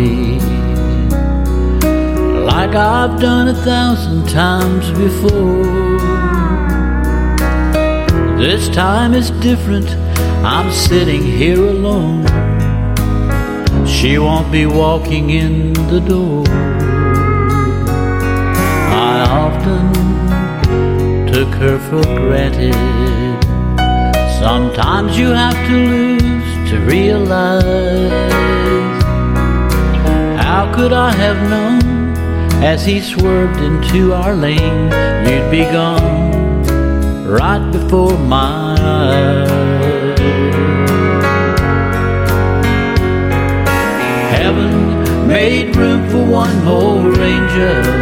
me, like I've done 1,000 times before. This time it's different, I'm sitting here alone. She won't be walking in the door. I often took her for granted. Sometimes you have to lose to realize. How could I have known, as he swerved into our lane, you'd be gone right before my eyes. Heaven made room for one more angel.